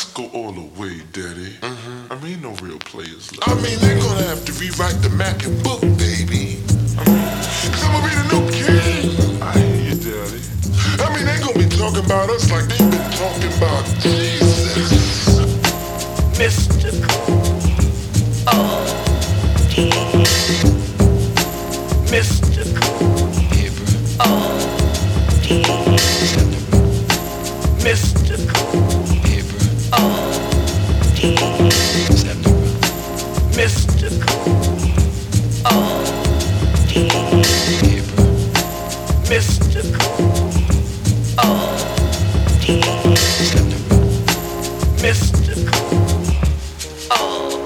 go all the way, daddy. I mean, no real players left. I mean, they're gonna have to rewrite the map and book, baby. Cause I'm gonna be the new king. I hear you, daddy. I mean, they gonna be talking about us like they've been talking about Jesus. Mystical. Oh, yeah. Mystical. Oh, yeah. Mystical. Oh, yeah. Mystical. Oh, yeah. Mystical. Oh, yeah. Mystical. Oh,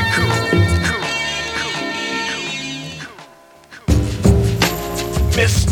Miss